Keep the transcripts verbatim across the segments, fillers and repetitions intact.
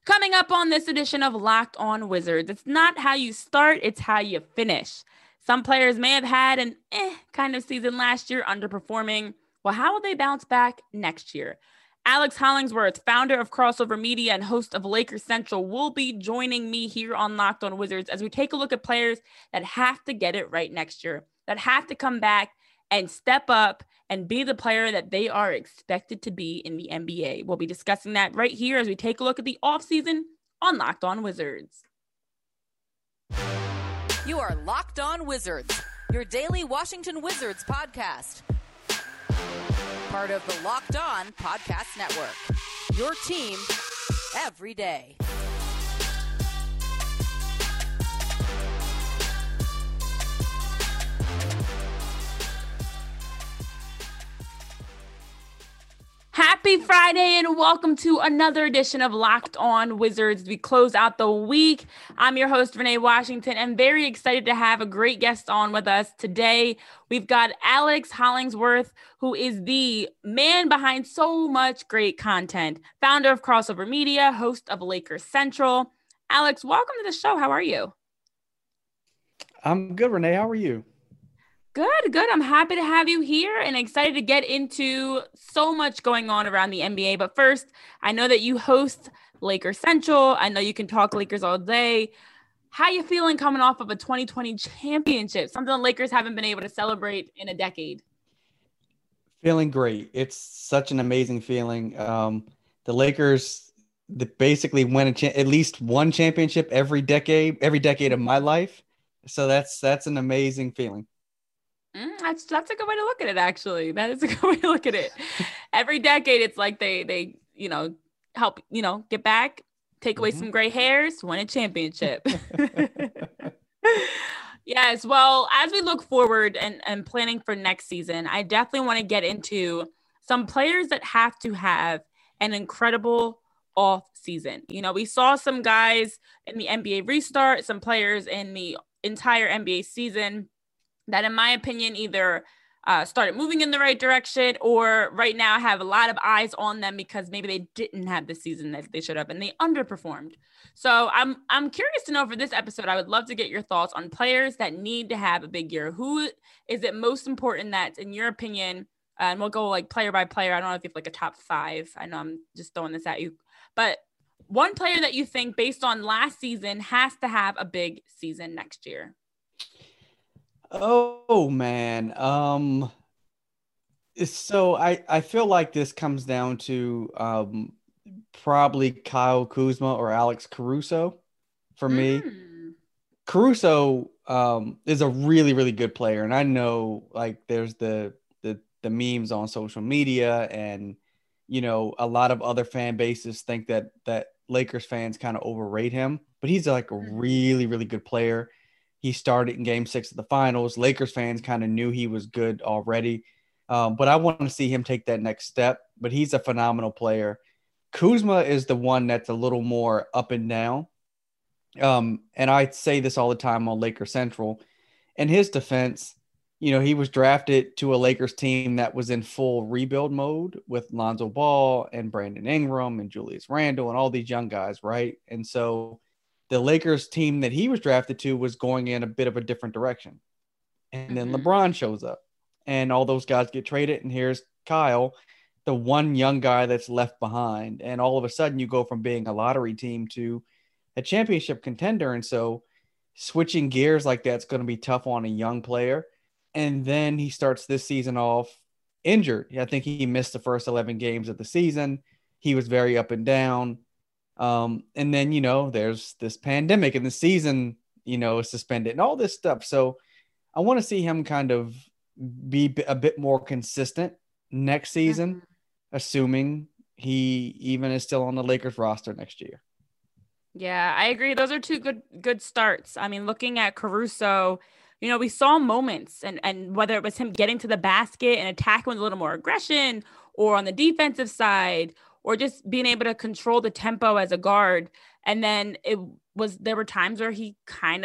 Coming up on this edition of Locked On Wizards, it's not how you start, it's how you finish. Some players may have had an eh kind of season last year, underperforming. Well, how will they bounce back next year? Alex Hollingsworth, founder of Crossover Media and host of Lakers Central, will be joining me here on Locked On Wizards as we take a look at players that have to get it right next year, that have to come back and step up and be the player that they are expected to be in the N B A. We'll be discussing that right here as we take a look at the offseason on Locked On Wizards. You are Locked On Wizards, your daily Washington Wizards podcast. Part of the Locked On Podcast Network, your team every day. Happy Friday and welcome to another edition of Locked On Wizards. We close out the week. I'm your host, Renee Washington, and very excited to have a great guest on with us today. We've got Alex Hollingsworth, who is the man behind so much great content, founder of Crossover Media, host of Lakers Central. Alex, welcome to the show. How are you? I'm good, Renee. How are you? Good, good. I'm happy to have you here and excited to get into so much going on around the N B A. But first, I know that you host Lakers Central. I know you can talk Lakers all day. How you feeling coming off of a twenty twenty championship, something the Lakers haven't been able to celebrate in a decade? Feeling great. It's such an amazing feeling. Um, the Lakers the basically win a cha- at least one championship every decade, every decade of my life. So that's that's an amazing feeling. Mm, that's that's a good way to look at it, actually. That is a good way to look at it. Every decade, it's like they, they you know, help, you know, get back, take away mm-hmm. some gray hairs, win a championship. Yes, well, as we look forward and, and planning for next season, I definitely want to get into some players that have to have an incredible off season. You know, we saw some guys in the N B A restart, some players in the entire N B A season that, in my opinion, either uh, started moving in the right direction or right now have a lot of eyes on them because maybe they didn't have the season that they should have and they underperformed. So I'm I'm curious to know for this episode, I would love to get your thoughts on players that need to have a big year. Who is it most important that, in your opinion, uh, and we'll go like player by player. I don't know if you have like a top five. I know I'm just throwing this at you, but one player that you think based on last season has to have a big season next year. Oh man. Um so I I feel like this comes down to um probably Kyle Kuzma or Alex Caruso for me. Mm. Caruso um is a really really good player, and I know like there's the the the memes on social media, and you know a lot of other fan bases think that that Lakers fans kind of overrate him, but he's like a really really good player. He started in game six of the finals. Lakers fans kind of knew he was good already. Um, but I want to see him take that next step. But he's a phenomenal player. Kuzma is the one that's a little more up and down. Um, and I say this all the time on Lakers Central. In his defense, you know, he was drafted to a Lakers team that was in full rebuild mode with Lonzo Ball and Brandon Ingram and Julius Randle and all these young guys, right? And so the Lakers team that he was drafted to was going in a bit of a different direction. And then mm-hmm. LeBron shows up and all those guys get traded. And here's Kyle, the one young guy that's left behind. And all of a sudden you go from being a lottery team to a championship contender. And so switching gears like that's going to be tough on a young player. And then he starts this season off injured. I think he missed the first eleven games of the season. He was very up and down. Um, and then, you know, there's this pandemic and the season, you know, is suspended and all this stuff. So I want to see him kind of be a bit more consistent next season, mm-hmm. assuming he even is still on the Lakers roster next year. Yeah, I agree. Those are two good, good starts. I mean, looking at Caruso, you know, we saw moments and, and whether it was him getting to the basket and attacking with a little more aggression or on the defensive side, or just being able to control the tempo as a guard. And then it was, there were times where he kind of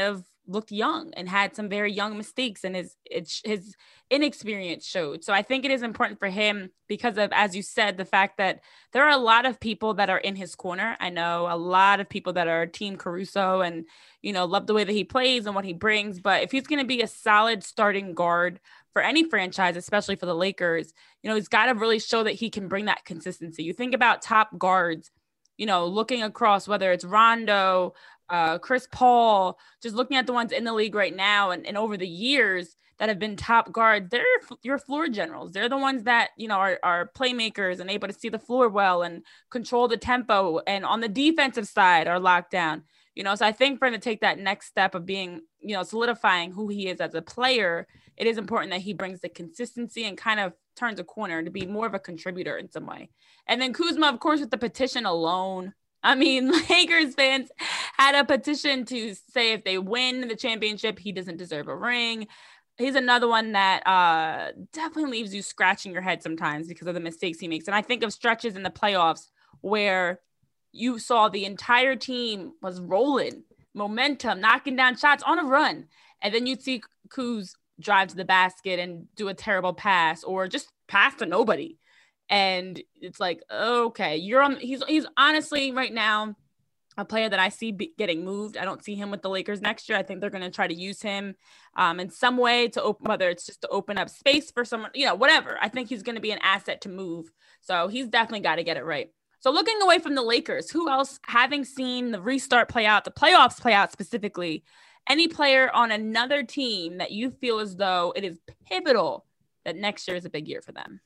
looked young and had some very young mistakes, and his his inexperience showed. So I think it is important for him because of, as you said, the fact that there are a lot of people that are in his corner. I know a lot of people that are Team Caruso and, you know, love the way that he plays and what he brings. But if he's going to be a solid starting guard for any franchise, especially for the Lakers, you know, he's got to really show that he can bring that consistency. You think about top guards, you know, looking across, whether it's Rondo, uh, Chris Paul, just looking at the ones in the league right now and, and over the years that have been top guards, they're your floor generals. They're the ones that, you know, are, are playmakers and able to see the floor well and control the tempo, and on the defensive side are locked down. You know, so I think for him to take that next step of being, you know, solidifying who he is as a player, it is important that he brings the consistency and kind of turns a corner to be more of a contributor in some way. And then Kuzma, of course, with the petition alone. I mean, Lakers fans had a petition to say if they win the championship, he doesn't deserve a ring. He's another one that uh, definitely leaves you scratching your head sometimes because of the mistakes he makes. And I think of stretches in the playoffs where you saw the entire team was rolling, momentum, knocking down shots on a run. And then you'd see Kuz drive to the basket and do a terrible pass or just pass to nobody. And it's like, okay, you're on. He's he's honestly right now a player that I see be, getting moved. I don't see him with the Lakers next year. I think they're going to try to use him um, in some way to open, whether it's just to open up space for someone, you know, whatever. I think he's going to be an asset to move. So he's definitely got to get it right. So looking away from the Lakers, who else, having seen the restart play out, the playoffs play out specifically, any player on another team that you feel as though it is pivotal that next year is a big year for them?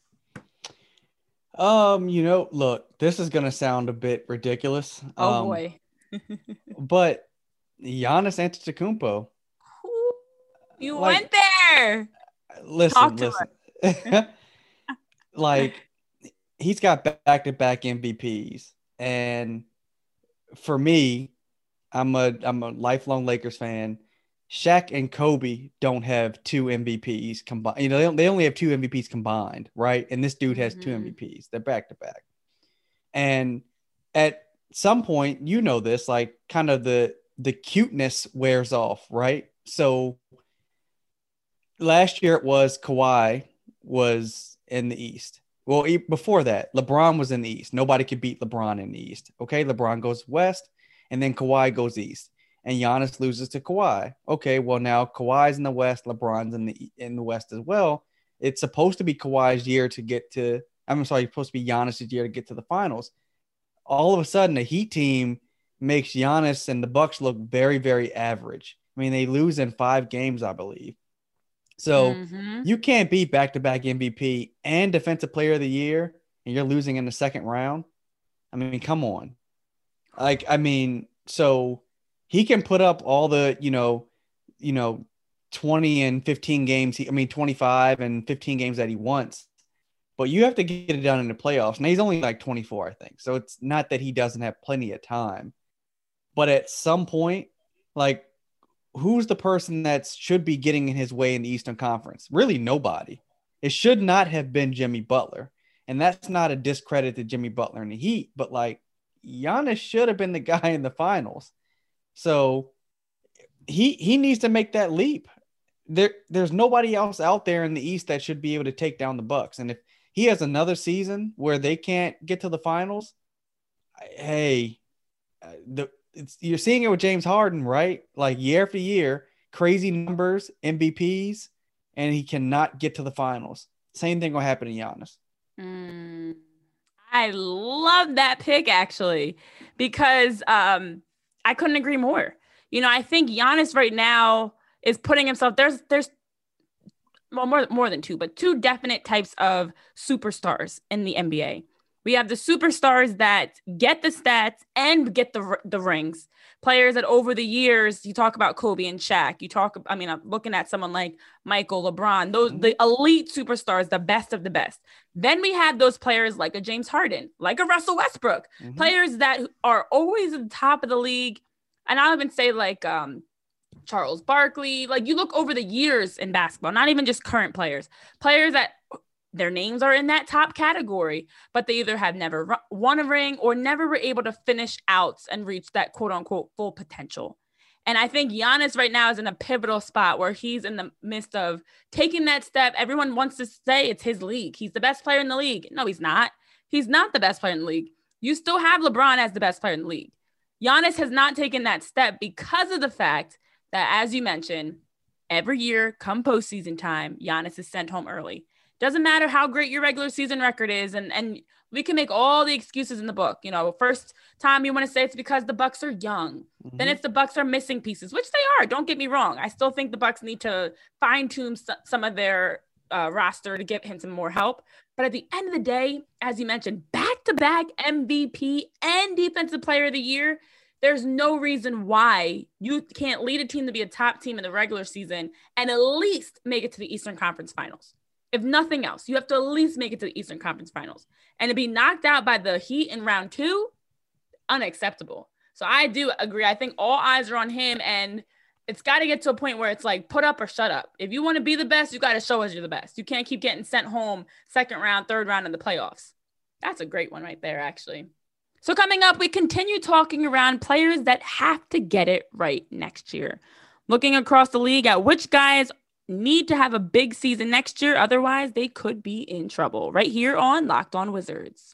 Um, you know, look, this is going to sound a bit ridiculous. Oh, um, boy. But Giannis Antetokounmpo. You like, went there. Listen, listen. Like, he's got back-to-back M V Ps. And for me, I'm a I'm a lifelong Lakers fan. Shaq and Kobe don't have two M V Ps combined. You know, they, they only have two M V Ps combined, right? And this dude has mm-hmm. two M V Ps. They're back to back. And at some point, you know this, like kind of the the cuteness wears off, right? So last year it was Kawhi was in the East. Well, before that, LeBron was in the East. Nobody could beat LeBron in the East. Okay, LeBron goes west, and then Kawhi goes east. And Giannis loses to Kawhi. Okay, well now Kawhi's in the West, LeBron's in the in the West as well. It's supposed to be Kawhi's year to get to. I'm sorry, it's supposed to be Giannis's year to get to the finals. All of a sudden, a Heat team makes Giannis and the Bucks look very, very average. I mean, they lose in five games, I believe. So mm-hmm. you can't beat back-to-back M V P and Defensive Player of the Year, and you're losing in the second round. I mean, come on. Like, I mean, so. He can put up all the, you know, you know, twenty and fifteen games. He, I mean, twenty-five and fifteen games that he wants, but you have to get it done in the playoffs. Now he's only like twenty-four, I think. So it's not that he doesn't have plenty of time, but at some point, like, who's the person that should be getting in his way in the Eastern Conference? Really nobody. It should not have been Jimmy Butler. And that's not a discredit to Jimmy Butler in the Heat, but like Giannis should have been the guy in the finals. So he he needs to make that leap. There, there's nobody else out there in the East that should be able to take down the Bucks. And if he has another season where they can't get to the finals, hey, the it's, you're seeing it with James Harden, right? Like year after year, crazy numbers, M V Ps, and he cannot get to the finals. Same thing will happen to Giannis. Mm, I love that pick, actually, because um, – I couldn't agree more. You know, I think Giannis right now is putting himself, there's, there's well, more, more than two, but two definite types of superstars in the N B A. We have the superstars that get the stats and get the the rings. Players that over the years, you talk about Kobe and Shaq. You talk, I mean, I'm looking at someone like Michael, LeBron, those the elite superstars, the best of the best. Then we have those players like a James Harden, like a Russell Westbrook, mm-hmm. players that are always at the top of the league. And I'll even say like um, Charles Barkley. Like you look over the years in basketball, not even just current players, players that their names are in that top category, but they either have never won a ring or never were able to finish out and reach that quote unquote full potential. And I think Giannis right now is in a pivotal spot where he's in the midst of taking that step. Everyone wants to say it's his league. He's the best player in the league. No, he's not. He's not the best player in the league. You still have LeBron as the best player in the league. Giannis has not taken that step because of the fact that, as you mentioned, every year come postseason time, Giannis is sent home early. Doesn't matter how great your regular season record is. And, and we can make all the excuses in the book. You know, first time you want to say it's because the Bucks are young. Mm-hmm. Then it's the Bucks are missing pieces, which they are. Don't get me wrong. I still think the Bucks need to fine tune some of their uh, roster to give him some more help. But at the end of the day, as you mentioned, back-to-back M V P and Defensive Player of the Year, there's no reason why you can't lead a team to be a top team in the regular season and at least make it to the Eastern Conference Finals. If nothing else, you have to at least make it to the Eastern Conference Finals. And to be knocked out by the Heat in round two, unacceptable. So I do agree. I think all eyes are on him, and it's got to get to a point where it's like put up or shut up. If you want to be the best, you got to show us you're the best. You can't keep getting sent home second round, third round in the playoffs. That's a great one right there, actually. So coming up, we continue talking around players that have to get it right next year. Looking across the league at which guys need to have a big season next year. Otherwise, they could be in trouble. Right here on Locked On Wizards.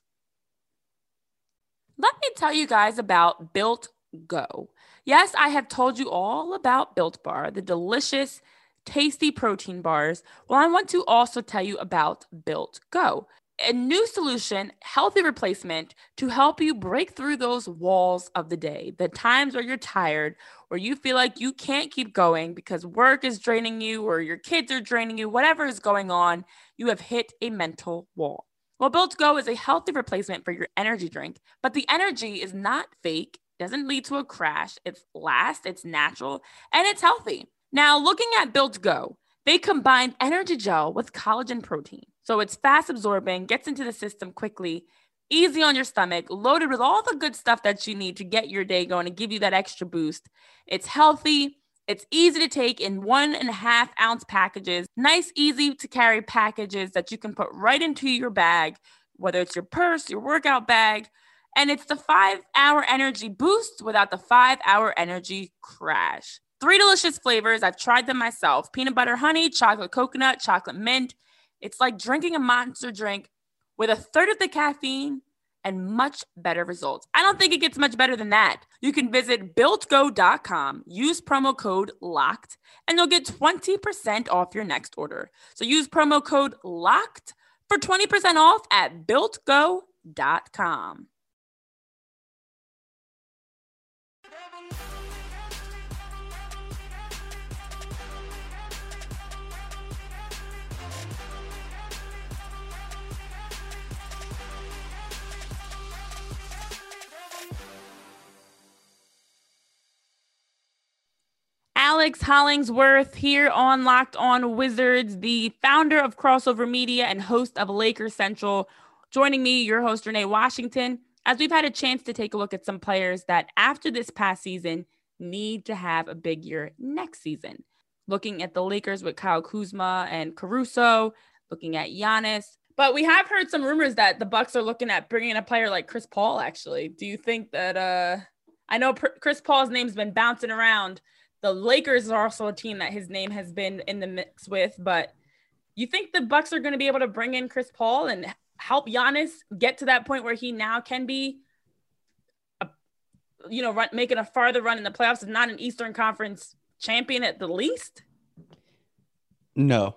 Let me tell you guys about Built Go. Yes, I have told you all about Built Bar, the delicious, tasty protein bars. Well, I want to also tell you about Built Go, a new solution, healthy replacement to help you break through those walls of the day, the times where you're tired, where you feel like you can't keep going because work is draining you or your kids are draining you, whatever is going on, you have hit a mental wall. Well, Built Go is a healthy replacement for your energy drink, but the energy is not fake, doesn't lead to a crash. It's lasts, it's natural, and it's healthy. Now, looking at Built Go, they combine energy gel with collagen protein. So it's fast absorbing, gets into the system quickly, easy on your stomach, loaded with all the good stuff that you need to get your day going and give you that extra boost. It's healthy. It's easy to take in one and a half ounce packages, nice, easy to carry packages that you can put right into your bag, whether it's your purse, your workout bag. And it's the five hour energy boost without the five hour energy crash. Three delicious flavors. I've tried them myself. Peanut butter honey, chocolate coconut, chocolate mint. It's like drinking a monster drink with a third of the caffeine and much better results. I don't think it gets much better than that. You can visit built go dot com, use promo code LOCKED, and you'll get twenty percent off your next order. So use promo code LOCKED for twenty percent off at built go dot com. Alex Hollingsworth here on Locked On Wizards, the founder of Crossover Media and host of Lakers Central, joining me, your host, Renee Washington, as we've had a chance to take a look at some players that after this past season need to have a big year next season. Looking at the Lakers with Kyle Kuzma and Caruso, looking at Giannis. But we have heard some rumors that the Bucks are looking at bringing in a player like Chris Paul, actually. Do you think that, uh, I know Chris Paul's name's been bouncing around. The Lakers are also a team that his name has been in the mix with, but you think the Bucks are going to be able to bring in Chris Paul and help Giannis get to that point where he now can be, a, you know, run, making a farther run in the playoffs and not an Eastern Conference champion at the least? No.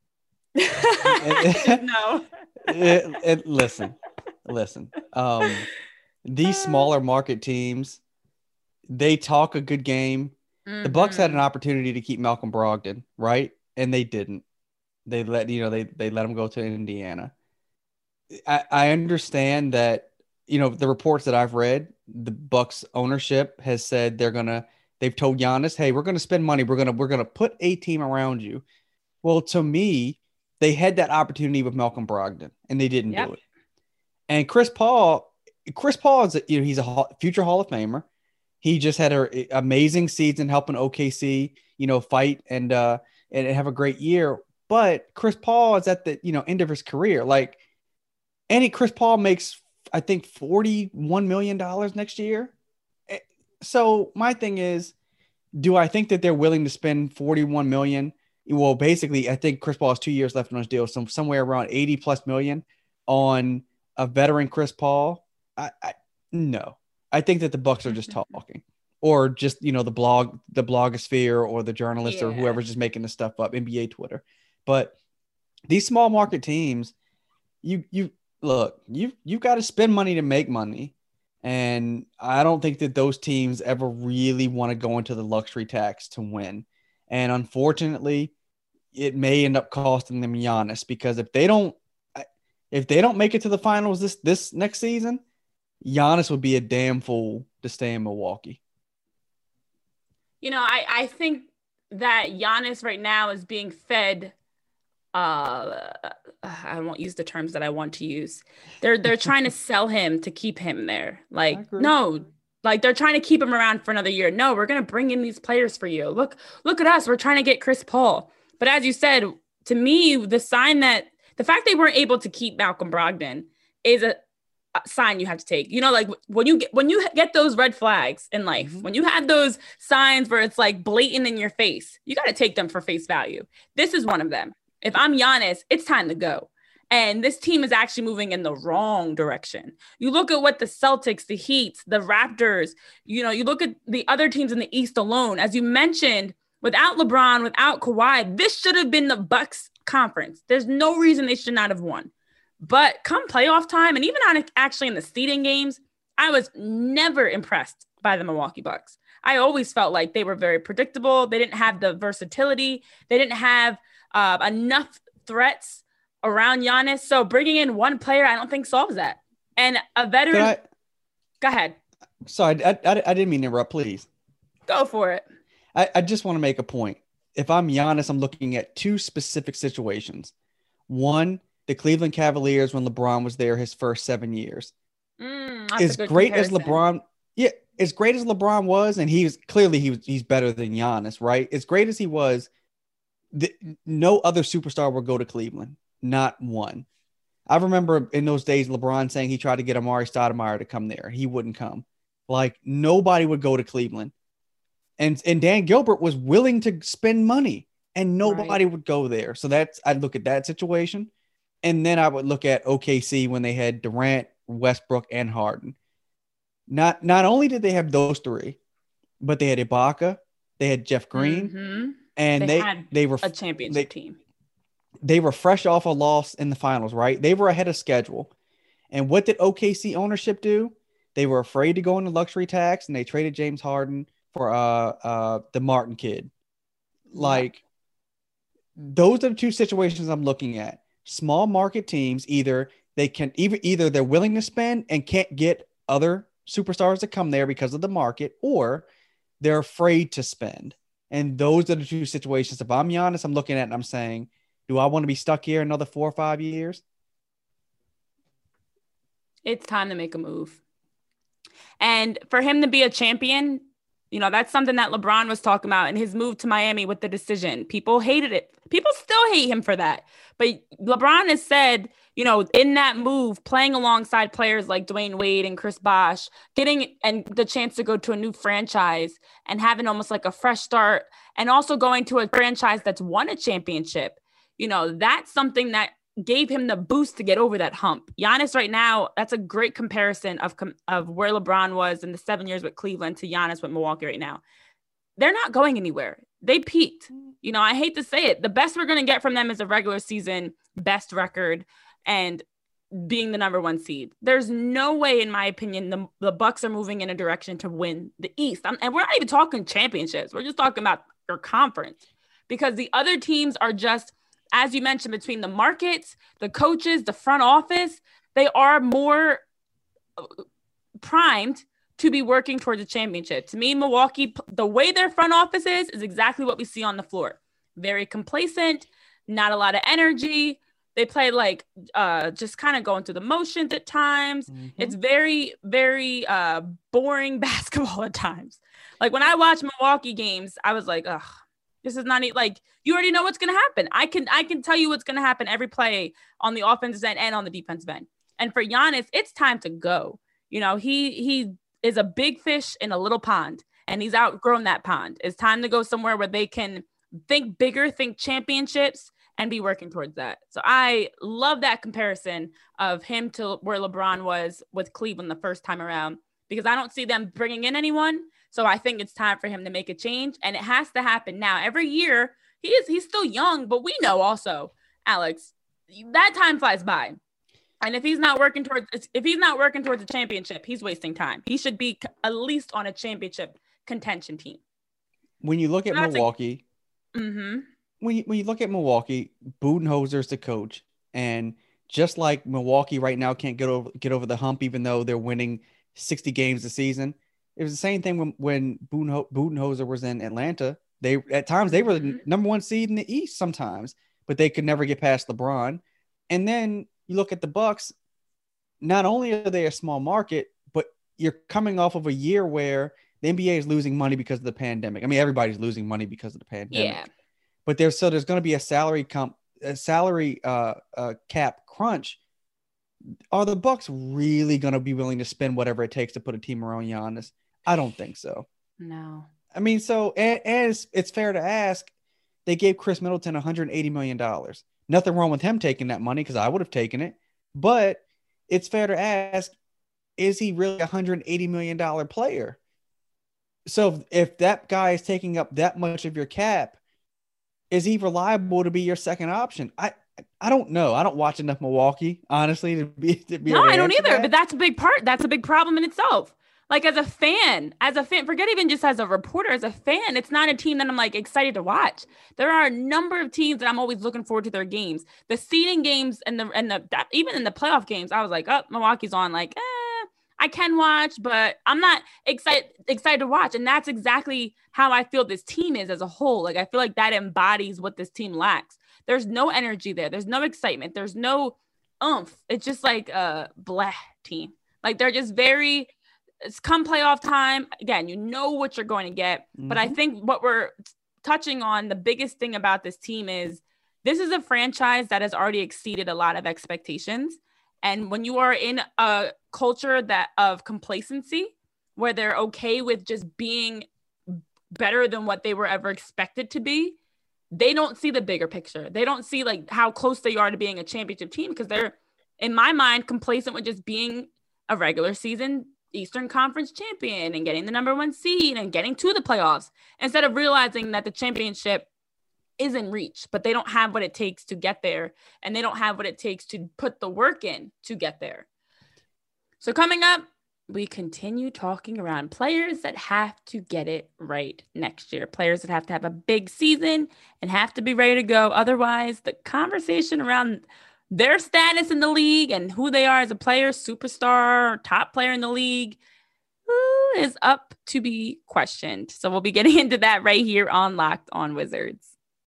no. it, it, listen, listen. Um, these smaller market teams, they talk a good game. The Bucks had an opportunity to keep Malcolm Brogdon, right? And they didn't. They let, you know, they, they let him go to Indiana. I, I understand that, you know, the reports that I've read, the Bucks ownership has said they're going to, they've told Giannis, hey, we're going to spend money. We're going to, we're going to put a team around you. Well, to me, they had that opportunity with Malcolm Brogdon and they didn't yep. do it. And Chris Paul, Chris Paul is, a, you know, he's a future Hall of Famer. He just had an amazing season helping O K C, you know, fight and uh, and have a great year. But Chris Paul is at the, you know, end of his career. Like, any Chris Paul makes, I think, forty-one million dollars next year. So my thing is, Do I think that they're willing to spend forty-one million? Well, basically, I think Chris Paul has two years left on his deal, so somewhere around eighty plus million on a veteran Chris Paul. I, I no, I think that the Bucks are just talking, or just you know the blog, the blogosphere, or the journalists, yeah. or whoever's just making this stuff up, N B A Twitter. But these small market teams, you you look, you you've got to spend money to make money. And I don't think that those teams ever really want to go into the luxury tax to win. And unfortunately, it may end up costing them Giannis, because if they don't, if they don't make it to the finals this, this next season, Giannis would be a damn fool to stay in Milwaukee. You know, I, I think that Giannis right now is being fed uh I won't use the terms that I want to use. They're they're trying to sell him to keep him there. Like, no, like they're trying to keep him around for another year. No, we're gonna bring in these players for you. Look, look at us. We're trying to get Chris Paul. But as you said, to me, the sign that the fact they weren't able to keep Malcolm Brogdon is a, a sign you have to take. You know, like when you get when you get those red flags in life, mm-hmm. when you have those signs where it's like blatant in your face, you got to take them for face value. This is one of them. If I'm Giannis, it's time to go. And this team is actually moving in the wrong direction. You look at what the Celtics, the Heat, the Raptors, you know, you look at the other teams in the East alone. As you mentioned, without LeBron, without Kawhi, this should have been the Bucks conference. There's no reason they should not have won. But come playoff time, and even on actually in the seeding games, I was never impressed by the Milwaukee Bucks. I always felt like they were very predictable. They didn't have the versatility. They didn't have Uh, enough threats around Giannis. So bringing in one player, I don't think solves that. And a veteran. I, go ahead. Sorry, I, I, I didn't mean to interrupt. Please go for it. I, I just want to make a point. If I'm Giannis, I'm looking at two specific situations. One, the Cleveland Cavaliers when LeBron was there his first seven years. Mm, as great comparison. as LeBron, yeah, as great as LeBron was, and he was clearly he was he's better than Giannis, right? As great as he was. The, no other superstar would go to Cleveland. Not one. I remember in those days, LeBron saying he tried to get Amari Stoudemire to come there. He wouldn't come. Like, nobody would go to Cleveland. And, and Dan Gilbert was willing to spend money, and nobody right. would go there. So that's, I'd look at that situation. And then I would look at O K C when they had Durant, Westbrook, and Harden. Not, not only did they have those three, but they had Ibaka, they had Jeff Green, mm-hmm. And they they had they were a championship they, team. They were fresh off a loss in the finals, right? They were ahead of schedule. And what did O K C ownership do? They were afraid to go into luxury tax, and they traded James Harden for uh uh the Martin kid. Like, yeah. Those are the two situations I'm looking at. Small market teams, either they can either either they're willing to spend and can't get other superstars to come there because of the market, or they're afraid to spend. And those are the two situations. If I'm Giannis, I'm looking at it and I'm saying, do I want to be stuck here another four or five years? It's time to make a move. And for him to be a champion, you know, that's something that LeBron was talking about in his move to Miami with the decision. People hated it. People still hate him for that. But LeBron has said, you know, in that move, playing alongside players like Dwayne Wade and Chris Bosh, getting and the chance to go to a new franchise and having almost like a fresh start, and also going to a franchise that's won a championship, you know, that's something that gave him the boost to get over that hump. Giannis right now, that's a great comparison of, of where LeBron was in the seven years with Cleveland to Giannis with Milwaukee right now. They're not going anywhere. They peaked. You know, I hate to say it. The best we're going to get from them is a regular season best record and being the number one seed. There's no way, in my opinion, the, the Bucks are moving in a direction to win the East. I'm, and we're not even talking championships. We're just talking about their conference, because the other teams are just, as you mentioned, between the markets, the coaches, the front office, they are more primed to be working towards a championship. To me, Milwaukee, the way their front office is, is exactly what we see on the floor. Very complacent, not a lot of energy. They play like uh, just kind of going through the motions at times. Mm-hmm. It's very, very uh, boring basketball at times. Like when I watch Milwaukee games, I was like, ugh, this is not like, you already know what's going to happen. I can I can tell you what's going to happen every play on the offensive end and on the defensive end. And for Giannis, it's time to go. You know, he he is a big fish in a little pond. and he's outgrown that pond. It's time to go somewhere where they can think bigger, think championships, and be working towards that. So I love that comparison of him to where LeBron was with Cleveland the first time around, because I don't see them bringing in anyone. So I think it's time for him to make a change, and it has to happen now. Every year, he is he's still young, but we know also, Alex, that time flies by. And if he's not working towards if he's not working towards a championship, he's wasting time. He should be at least on a championship contention team. When you look at That's Milwaukee, a, mm-hmm. when you, when you look at Milwaukee, Budenholzer's the coach, and just like Milwaukee right now can't get over get over the hump, even though they're winning sixty games a season. It was the same thing when when Budenholzer was in Atlanta. They at times they were the number one seed in the East sometimes, but they could never get past LeBron. And then you look at the Bucks. Not only are they a small market, but you're coming off of a year where the N B A is losing money because of the pandemic. I mean, everybody's losing money because of the pandemic. Yeah. But there's so there's going to be a salary comp, a salary uh, uh, cap crunch. Are the Bucks really going to be willing to spend whatever it takes to put a team around Giannis? I don't think so. No. I mean, so and, and it's, it's fair to ask. They gave Chris Middleton one hundred eighty million dollars. Nothing wrong with him taking that money because I would have taken it. But it's fair to ask, is he really a one hundred eighty million dollars player? So if, if that guy is taking up that much of your cap, is he reliable to be your second option? I I don't know. I don't watch enough Milwaukee, honestly, to be to be. No, I don't either. That. But that's a big part. That's a big problem in itself. Like as a fan, as a fan, forget even just as a reporter, as a fan, it's not a team that I'm like excited to watch. There are a number of teams that I'm always looking forward to their games. The seeding games and the and the that, even in the playoff games, I was like, oh, Milwaukee's on. Like, eh, I can watch, but I'm not excited excited to watch. And that's exactly how I feel this team is as a whole. Like I feel like that embodies what this team lacks. There's no energy there. There's no excitement. There's no oomph. It's just like a blah team. Like they're just very. It's come playoff time. Again, you know what you're going to get. Mm-hmm. But I think what we're touching on, the biggest thing about this team is this is a franchise that has already exceeded a lot of expectations. And when you are in a culture that of complacency, where they're okay with just being better than what they were ever expected to be, they don't see the bigger picture. They don't see like how close they are to being a championship team because they're, in my mind, complacent with just being a regular season Eastern Conference champion and getting the number one seed and getting to the playoffs instead of realizing that the championship is in reach, but they don't have what it takes to get there. And they don't have what it takes to put the work in to get there. So coming up, we continue talking around players that have to get it right next year, players that have to have a big season and have to be ready to go. Otherwise, the conversation around their status in the league and who they are as a player, superstar, top player in the league, who is up to be questioned. So we'll be getting into that right here on Locked On Wizards.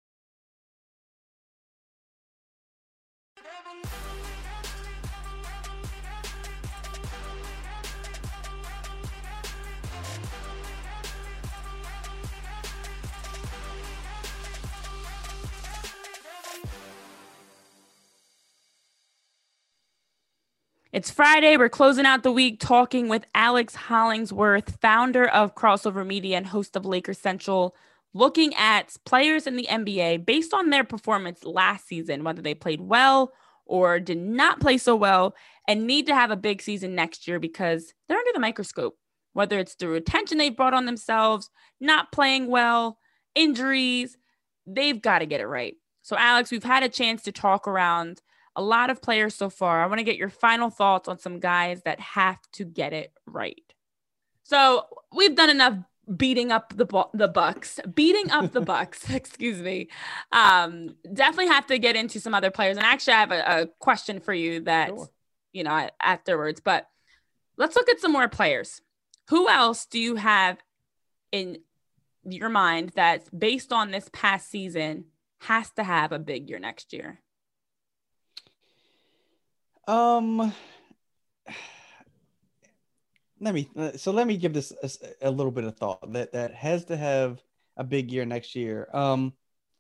It's Friday. We're closing out the week talking with Alex Hollingsworth, founder of Crossover Media and host of Lakers Central, looking at players in the N B A based on their performance last season, whether they played well or did not play so well and need to have a big season next year because they're under the microscope, whether it's through attention they've brought on themselves, not playing well, injuries, they've got to get it right. So Alex, we've had a chance to talk around a lot of players so far. I want to get your final thoughts on some guys that have to get it right. So we've done enough beating up the the Bucks, beating up the Bucks, excuse me. Um, definitely have to get into some other players. And actually, I have a, a question for you that, sure. you know, afterwards. But let's look at some more players. Who else do you have in your mind that's based on this past season has to have a big year next year? Um, let me, so let me give this a, a little bit of thought that, that has to have a big year next year. Um,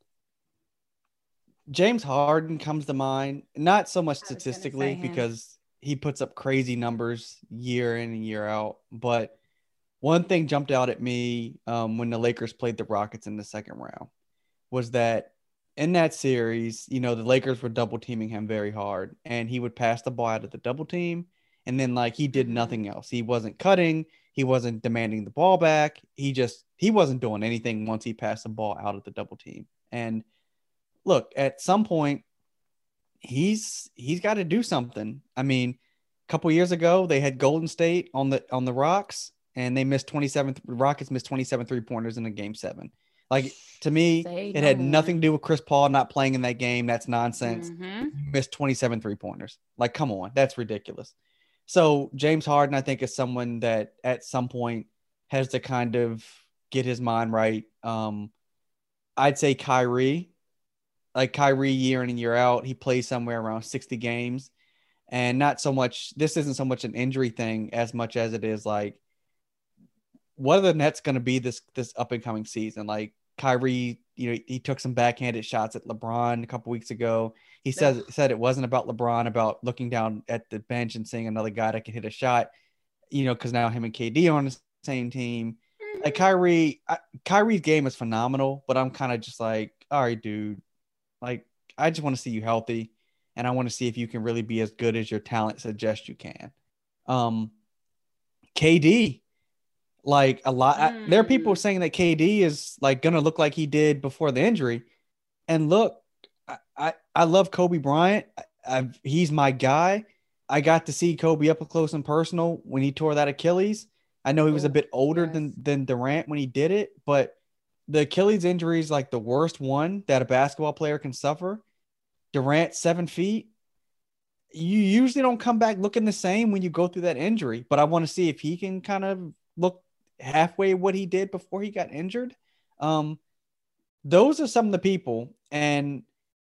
James Harden comes to mind, not so much statistically because he puts up crazy numbers year in and year out, but one thing jumped out at me um, when the Lakers played the Rockets in the second round was that in that series, you know, the Lakers were double teaming him very hard, and he would pass the ball out of the double team. And then like he did nothing else. He wasn't cutting. He wasn't demanding the ball back. He just, he wasn't doing anything once he passed the ball out of the double team. And look, at some point, he's, he's got to do something. I mean, a couple years ago, they had Golden State on the, on the Rocks, and they missed twenty-seven, Rockets missed twenty-seven three pointers in a game seven. Like, to me, Say it no had more. nothing to do with Chris Paul not playing in that game. That's nonsense. Mm-hmm. You missed twenty-seven three pointers. Like, come on. That's ridiculous. So James Harden, I think, is someone that at some point has to kind of get his mind right. Um, I'd say Kyrie, like Kyrie year in and year out, he plays somewhere around sixty games. And not so much, this isn't so much an injury thing as much as it is like, what are the Nets going to be this this up and coming season? Like Kyrie, you know, he took some backhanded shots at LeBron a couple weeks ago. He said said it wasn't about LeBron, about looking down at the bench and seeing another guy that can hit a shot. You know, because now him and K D are on the same team. Like Kyrie, I, Kyrie's game is phenomenal, but I'm kind of just like, all right, dude. Like, I just want to see you healthy, and I want to see if you can really be as good as your talent suggests you can. Um, K D. Like a lot, mm. I, there are people saying that K D is like going to look like he did before the injury. And look, I, I, I love Kobe Bryant. I, I've, he's my guy. I got to see Kobe up close and personal when he tore that Achilles. I know he was a bit older yes. than, than Durant when he did it, but the Achilles injury is like the worst one that a basketball player can suffer. Durant, seven feet. You usually don't come back looking the same when you go through that injury, but I want to see if he can kind of look halfway what he did before he got injured. Um, those are some of the people. And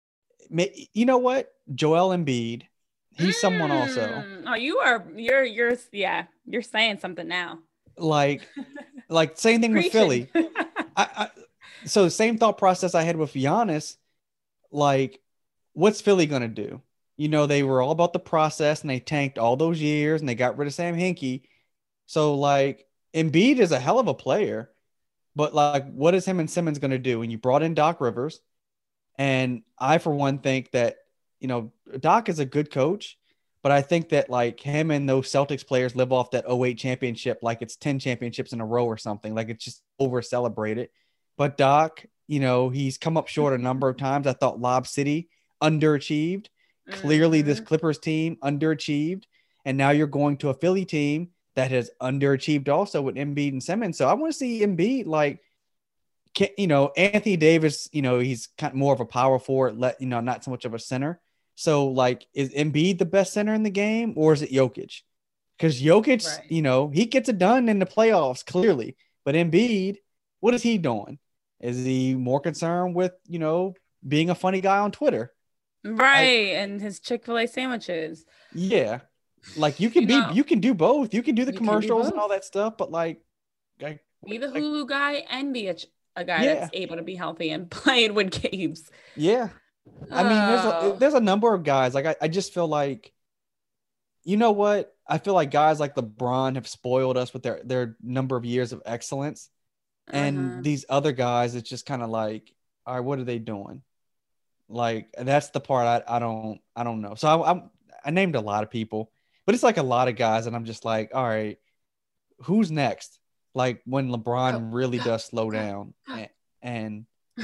you know what? Joel Embiid, he's mm. someone also. Oh, you are, you're, you're, yeah, you're saying something now. Like, like same thing with Philly. I, I, so the same thought process I had with Giannis, like, what's Philly going to do? You know, they were all about the process and they tanked all those years and they got rid of Sam Hinkie. So like, Embiid is a hell of a player, but like, what is him and Simmons going to do? And you brought in Doc Rivers, and I, for one, think that, you know, Doc is a good coach, but I think that like him and those Celtics players live off that oh eight championship like it's ten championships in a row or something. Like it's just over celebrated. But Doc, you know, he's come up short a number of times. I thought Lob City underachieved. Mm-hmm. Clearly, this Clippers team underachieved, and now you're going to a Philly team that has underachieved also with Embiid and Simmons. So I want to see Embiid, like, you know, Anthony Davis, you know, he's kind of more of a power forward, let, you know, not so much of a center. So like, is Embiid the best center in the game, or is it Jokic? Because Jokic, right. you know, he gets it done in the playoffs clearly, but Embiid, what is he doing? Is he more concerned with, you know, being a funny guy on Twitter? Right. Like, and his Chick-fil-A sandwiches. Yeah. Like you can you be, know, you can do both. You can do the commercials and all that stuff, but like, like be the like, Hulu guy and be a, a guy yeah. that's able to be healthy and playing with games. Yeah, I mean, there's a, there's a number of guys. Like I, I just feel like, you know what? I feel like guys like LeBron have spoiled us with their their number of years of excellence, and uh-huh. these other guys, it's just kind of like, all right, what are they doing? Like that's the part I, I don't I don't know. So I, I'm I named a lot of people. But it's like a lot of guys, and I'm just like, all right, who's next? Like when LeBron oh. really does slow down. And, and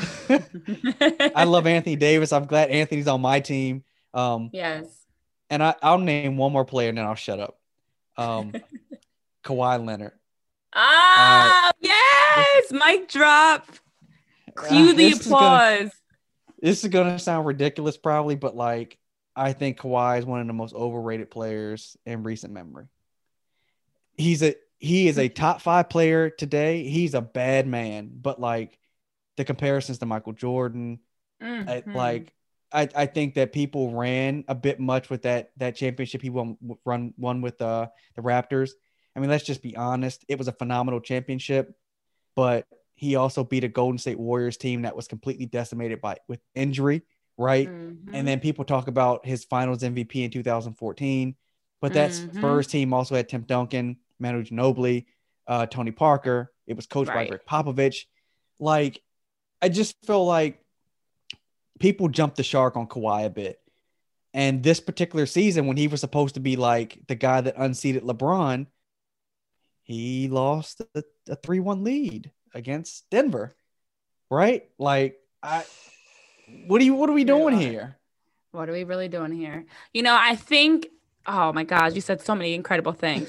I love Anthony Davis. I'm glad Anthony's on my team. Um, yes. And I, I'll name one more player, and then I'll shut up. Um, Kawhi Leonard. Ah, uh, yes! Mic drop. Cue uh, the this applause. Is gonna, this is going to sound ridiculous probably, but like, I think Kawhi is one of the most overrated players in recent memory. He's a he is a top five player today. He's a bad man, but like the comparisons to Michael Jordan, mm-hmm. I, like I, I think that people ran a bit much with that that championship he won run won with uh, the Raptors. I mean, let's just be honest. It was a phenomenal championship, but he also beat a Golden State Warriors team that was completely decimated by with injury. Right. Mm-hmm. And then people talk about his finals M V P in two thousand fourteen, but that mm-hmm. Spurs team also had Tim Duncan, Manu Ginobili, uh, Tony Parker. It was coached Right. by Greg Popovich. Like, I just feel like people jumped the shark on Kawhi a bit. And this particular season, when he was supposed to be like the guy that unseated LeBron, he lost a, a three one lead against Denver. Right? Like, I, what are you, what are we doing here? What are we really doing here? You know, I think, oh my gosh, you said so many incredible things.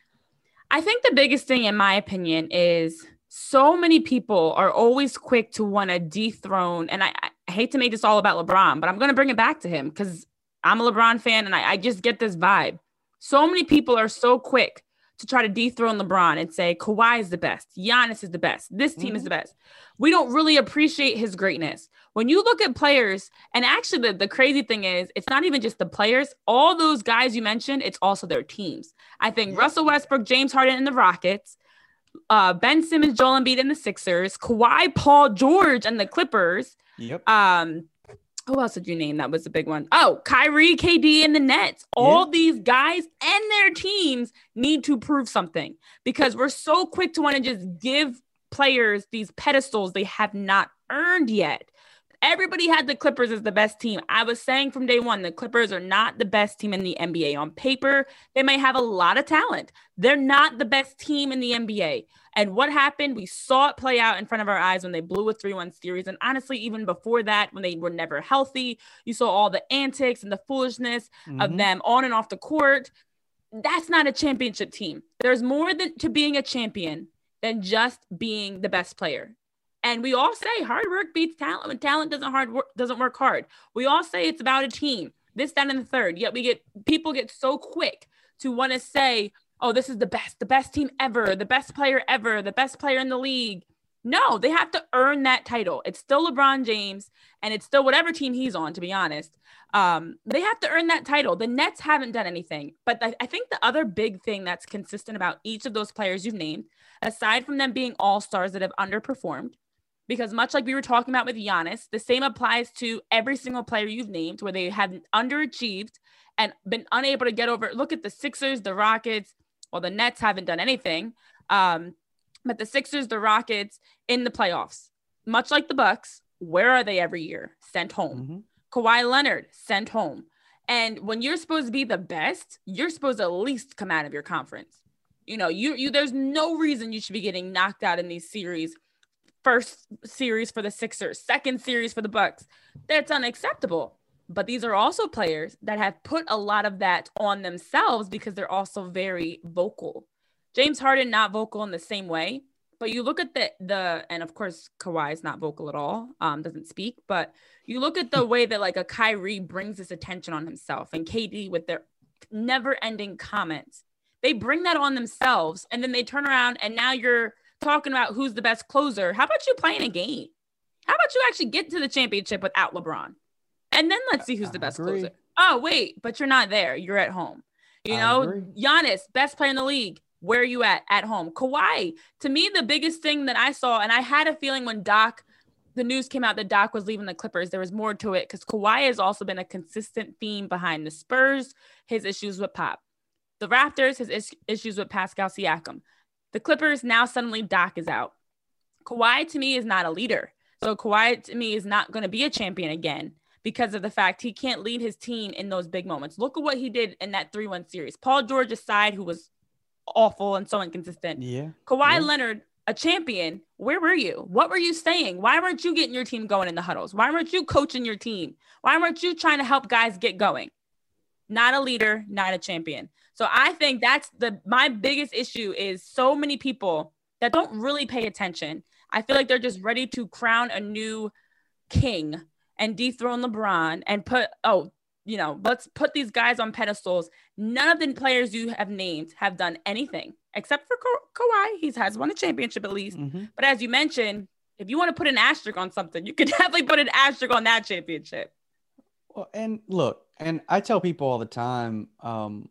I think the biggest thing, in my opinion, is so many people are always quick to want to dethrone. And I, I hate to make this all about LeBron, but I'm going to bring it back to him because I'm a LeBron fan and I, I just get this vibe. So many people are so quick to try to dethrone LeBron and say Kawhi is the best, Giannis is the best, this team mm-hmm. is the best. We don't really appreciate his greatness. When you look at players, and actually the, the crazy thing is, it's not even just the players. All those guys you mentioned, it's also their teams. I think yeah. Russell Westbrook, James Harden and the Rockets, uh, Ben Simmons, Joel Embiid and the Sixers, Kawhi, Paul George and the Clippers. Yep. Um, who else did you name? That was a big one. Oh, Kyrie, K D, and the Nets. All yeah. these guys and their teams need to prove something because we're so quick to want to just give players these pedestals they have not earned yet. Everybody had the Clippers as the best team. I was saying from day one, the Clippers are not the best team in the N B A. On paper, they may have a lot of talent. They're not the best team in the N B A. And what happened? We saw it play out in front of our eyes when they blew a three one series. And honestly, even before that, when they were never healthy, you saw all the antics and the foolishness mm-hmm. of them on and off the court. That's not a championship team. There's more than to being a champion than just being the best player. And we all say hard work beats talent when talent doesn't hard work, doesn't work hard. We all say it's about a team, this, that, and the third. Yet we get people get so quick to want to say, oh, this is the best, the best team ever, the best player ever, the best player in the league. No, they have to earn that title. It's still LeBron James and it's still whatever team he's on, to be honest. Um, they have to earn that title. The Nets haven't done anything. But I, I think the other big thing that's consistent about each of those players you've named, aside from them being all-stars that have underperformed, because much like we were talking about with Giannis, the same applies to every single player you've named where they have underachieved and been unable to get over. Look at the Sixers, the Rockets. Well, the Nets haven't done anything. Um, but the Sixers, the Rockets in the playoffs, much like the Bucks, where are they every year? Sent home. Mm-hmm. Kawhi Leonard, sent home. And when you're supposed to be the best, you're supposed to at least come out of your conference. You know, you you there's no reason you should be getting knocked out in these series. First series for the Sixers, second series for the Bucks. That's unacceptable. But these are also players that have put a lot of that on themselves because they're also very vocal. James Harden, not vocal in the same way, but you look at the, the and of course, Kawhi is not vocal at all, um, doesn't speak, but you look at the way that like a Kyrie brings this attention on himself and K D with their never ending comments. They bring that on themselves and then they turn around and now you're talking about who's the best closer. How about you playing a game? How about you actually get to the championship without LeBron? And then let's see who's the best closer. Oh, wait, but you're not there. You're at home. You know, Giannis, best player in the league. Where are you at? At home. Kawhi, to me, the biggest thing that I saw, and I had a feeling when Doc, the news came out that Doc was leaving the Clippers, there was more to it because Kawhi has also been a consistent theme behind the Spurs, his issues with Pop. The Raptors, his is- issues with Pascal Siakam. The Clippers, now suddenly Doc is out. Kawhi, to me, is not a leader. So Kawhi, to me, is not going to be a champion again because of the fact he can't lead his team in those big moments. Look at what he did in that three one series. Paul George aside, who was awful and so inconsistent. Yeah. Kawhi yeah. Leonard, a champion. Where were you? What were you saying? Why weren't you getting your team going in the huddles? Why weren't you coaching your team? Why weren't you trying to help guys get going? Not a leader, not a champion. So I think that's the my biggest issue is so many people that don't really pay attention. I feel like they're just ready to crown a new king and dethrone LeBron and put, oh, you know, let's put these guys on pedestals. None of the players you have named have done anything except for Ka- Kawhi. He has won a championship at least. Mm-hmm. But as you mentioned, if you want to put an asterisk on something, you could definitely put an asterisk on that championship. Well, and look, and I tell people all the time, um,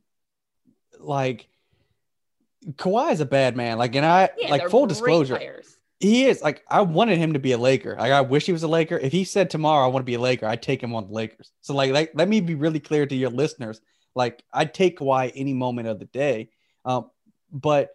like Kawhi is a bad man. Like, and I yeah, like full disclosure, players. He is like, I wanted him to be a Laker. Like, I wish he was a Laker. If he said tomorrow, I want to be a Laker, I'd take him on the Lakers. So like, like, let me be really clear to your listeners. Like, I'd take Kawhi any moment of the day. Um, but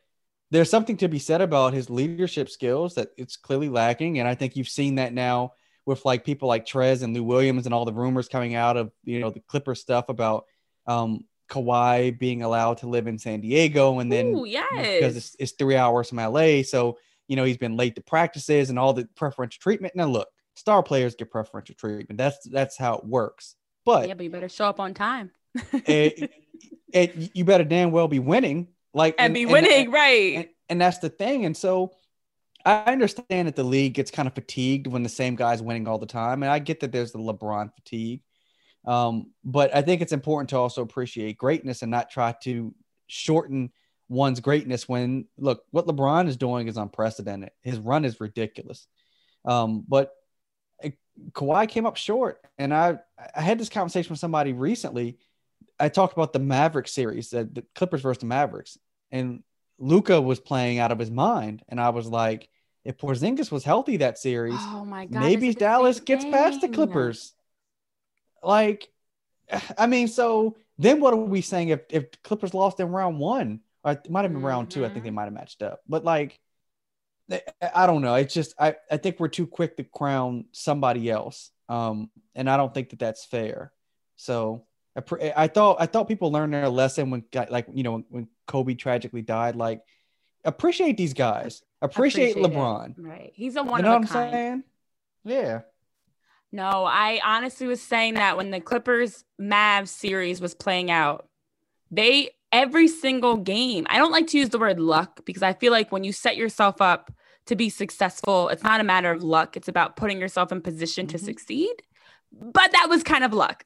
there's something to be said about his leadership skills that it's clearly lacking. And I think you've seen that now with like people like Trez and Lou Williams and all the rumors coming out of, you know, the Clippers stuff about um, Kawhi being allowed to live in San Diego. And then Ooh, yes. because it's, it's three hours from L A. So, you know, he's been late to practices and all the preferential treatment. Now, look, star players get preferential treatment. That's that's how it works. But yeah, but you better show up on time. it, it, you better damn well be winning. Like and, and be winning, and, right? And, and that's the thing. And so I understand that the league gets kind of fatigued when the same guy's winning all the time. And I get that there's the LeBron fatigue. Um, but I think it's important to also appreciate greatness and not try to shorten one's greatness when, look, what LeBron is doing is unprecedented. His run is ridiculous. Um, but Kawhi came up short. And I, I had this conversation with somebody recently. I talked about the Mavericks series, uh, the Clippers versus the Mavericks, and Luka was playing out of his mind. And I was like, if Porzingis was healthy that series, oh my God, maybe Dallas gets past the Clippers. Like, I mean, so then what are we saying if, if Clippers lost in round one? Or it might have been mm-hmm. round two. I think they might have matched up. But, like, I don't know. It's just I, I think we're too quick to crown somebody else. Um, and I don't think that that's fair. So – I, I thought I thought people learned their lesson when, like, you know, when Kobe tragically died. Like, appreciate these guys. Appreciate, appreciate LeBron. It. Right, he's a one you know of a what I'm kind. Saying? Yeah. No, I honestly was saying that when the Clippers Mavs series was playing out, they every single game. I don't like to use the word luck because I feel like when you set yourself up to be successful, it's not a matter of luck. It's about putting yourself in position mm-hmm. to succeed. But that was kind of luck.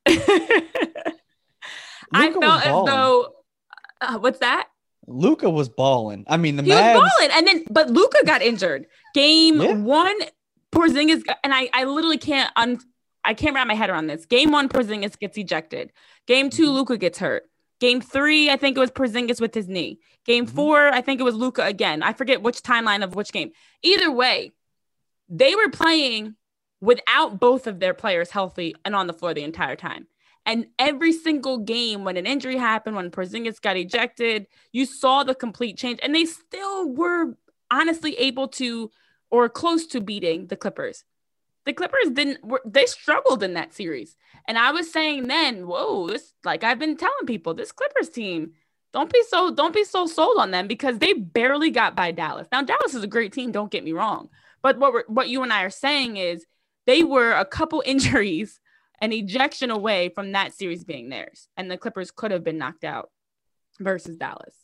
I felt as though, uh, what's that? Luka was balling. I mean, the he Mavs... was balling, and then but Luka got injured. Game yeah. one, Porzingis, got, and I, I literally can't, un, I can't wrap my head around this. Game one, Porzingis gets ejected. Game two, mm-hmm. Luka gets hurt. Game three, I think it was Porzingis with his knee. Game mm-hmm. four, I think it was Luka again. I forget which timeline of which game. Either way, they were playing without both of their players healthy and on the floor the entire time. And every single game, when an injury happened, when Porzingis got ejected, you saw the complete change. And they still were honestly able to, or close to beating the Clippers. The Clippers didn't, were, they struggled in that series. And I was saying then, whoa, this, like I've been telling people, this Clippers team, don't be so, don't be so sold on them because they barely got by Dallas. Now, Dallas is a great team, don't get me wrong. But what we're, what you and I are saying is they were a couple injuries an ejection away from that series being theirs. And the Clippers could have been knocked out versus Dallas.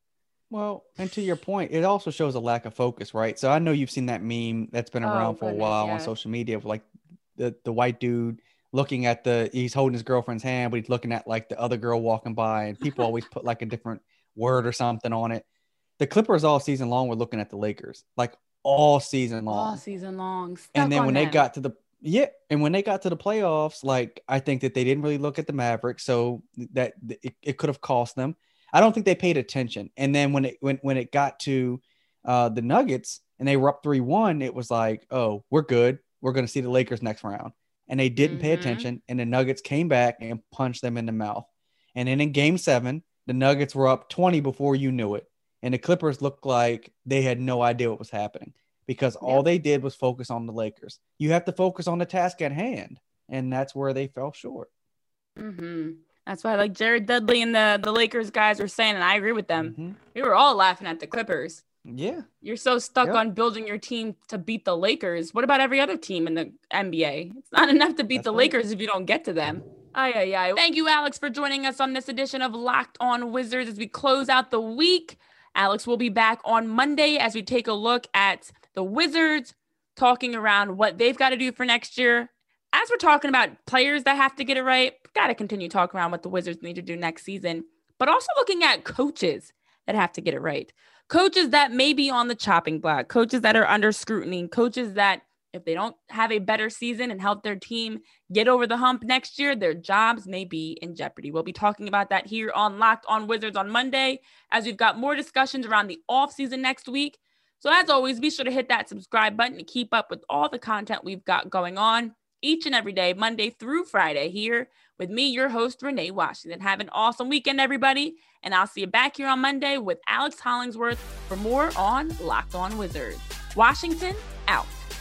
Well, and to your point, it also shows a lack of focus, right? So I know you've seen that meme that's been around oh, for goodness, a while yeah. on social media of like the, the white dude looking at the, he's holding his girlfriend's hand, but he's looking at like the other girl walking by, and people always put like a different word or something on it. The Clippers all season long were looking at the Lakers, like all season long. All season long. Stuck and then when them. they got to the, Yeah, and when they got to the playoffs, like I think that they didn't really look at the Mavericks, so that it, it could have cost them. I don't think they paid attention. And then when it when when it got to uh, the Nuggets and they were up three one, it was like, oh, we're good. We're going to see the Lakers next round. And they didn't mm-hmm. pay attention, and the Nuggets came back and punched them in the mouth. And then in Game Seven, the Nuggets were up twenty before you knew it, and the Clippers looked like they had no idea what was happening. Because all yep. they did was focus on the Lakers. You have to focus on the task at hand, and that's where they fell short. Mm-hmm. That's why, like Jared Dudley and the, the Lakers guys were saying, and I agree with them, mm-hmm. we were all laughing at the Clippers. Yeah. You're so stuck yep. on building your team to beat the Lakers. What about every other team in the N B A? It's not enough to beat that's the right. Lakers if you don't get to them. Aye, aye, aye. Thank you, Alex, for joining us on this edition of Locked On Wizards as we close out the week. Alex will be back on Monday as we take a look at the Wizards, talking around what they've got to do for next year. As we're talking about players that have to get it right, got to continue talking around what the Wizards need to do next season, but also looking at coaches that have to get it right. Coaches that may be on the chopping block, coaches that are under scrutiny, coaches that if they don't have a better season and help their team get over the hump next year, their jobs may be in jeopardy. We'll be talking about that here on Locked On Wizards on Monday, as we've got more discussions around the offseason next week. So as always, be sure to hit that subscribe button to keep up with all the content we've got going on. each and every day, Monday through Friday, here with me, your host, Renee Washington. Have an awesome weekend, everybody. And I'll see you back here on Monday with Alex Hollingsworth for more on Locked On Wizards. Washington, out.